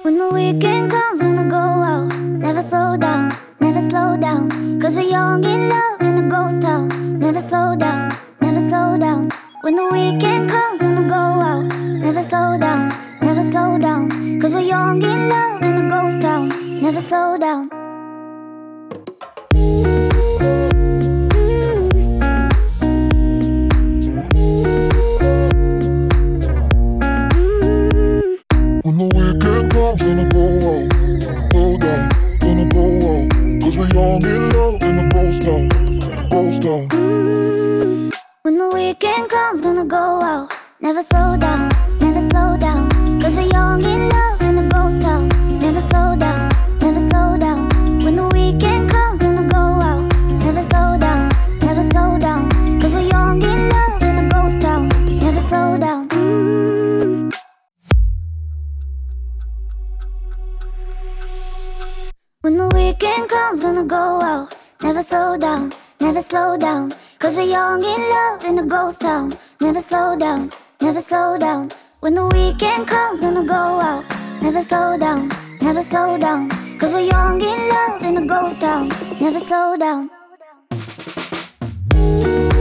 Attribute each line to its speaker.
Speaker 1: When the weekend comes, gonna go out. Never slow down, never slow down. Cause we're young in love in a ghost town. Never slow down, never slow down. When the weekend comes, gonna go out. Never slow down, never slow down. Cause we're young in love in a ghost town. Never slow down.
Speaker 2: When the weekend comes, gonna go out, go down, gonna go out. Cause we're young in love in a ghost town, ghost town.
Speaker 1: When the weekend comes, gonna go out. Never slow down, never slow down. Cause we're young in love in a ghost town. Never slow down, never slow down. When the weekend comes, gonna go out. Never slow down, never slow down. Cause we're young in love in a ghost town. Never slow down. When the weekend comes, gonna go out. Never slow down, never slow down. Cause we're young in love in a ghost town. Never slow down, never slow down. When the weekend comes, gonna go out. Never slow down, never slow down. Cause we're young in love in a ghost town. Never slow down.